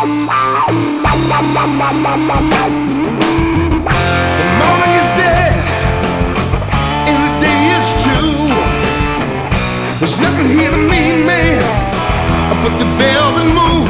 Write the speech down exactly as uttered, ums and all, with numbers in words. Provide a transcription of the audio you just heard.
The morning is dead and the day is true. There's nothing here to meet me but the velvet moon.